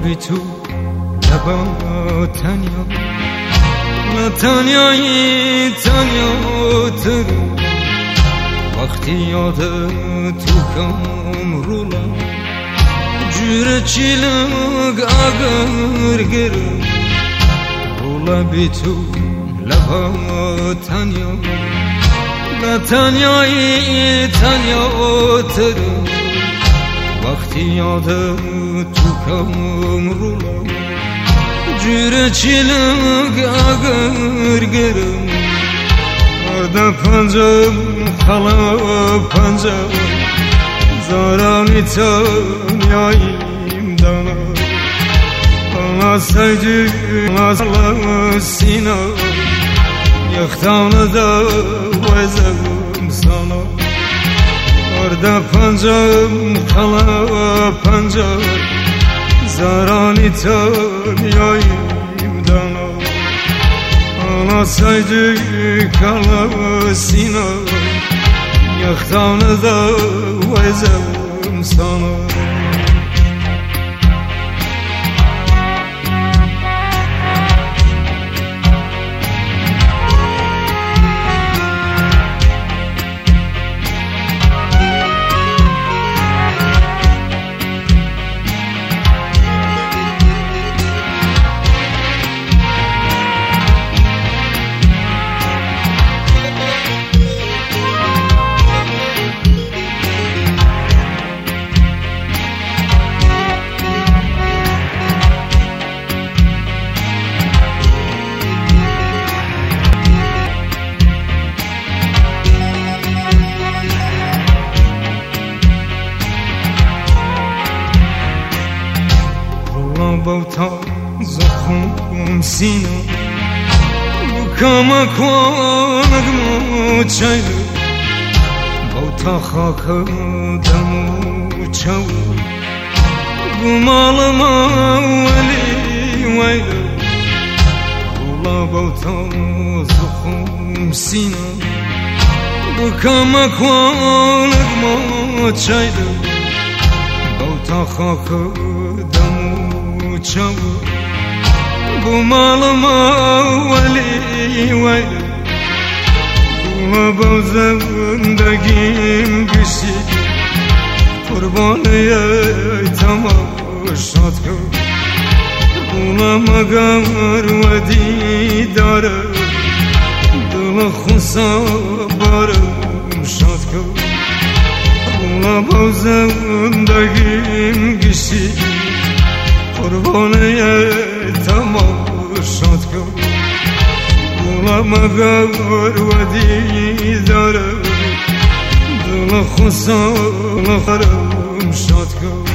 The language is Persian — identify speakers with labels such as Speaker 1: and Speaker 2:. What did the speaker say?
Speaker 1: بی تو لبا تنیا نه تنیایی تنیا تر وقتی یاد تو کم رولا جور چیلگ اگر گر رولا بی تو لبا تنیا نه تنیایی تنیا تر وقتی یاد تو کم رولا جور چیلگ اگر گرم arda panjam khala panjam zarani tanıyayım dana bana saydı asla sina yaktanı da vezem sana arda panjam khala panjam zarani tanıyayım dana Anasaydı kalasına yaktanı da vezem sana Bauta zakhum sina bukama kwanag mo chay bauta khak damu chaw gumalama wali wayla ula bauta zakhum sina bukama kwanag mo chay bauta khak damu çav bu malama veli veli bu bazındagim kişi kurbanıya tamaşat kıl buna magar ve didara dila khusa barım şat kıl buna bazındagim kişi Kurbanıya tamaşat kıl Bulamagar ve didara Dila khusa karım şat kıl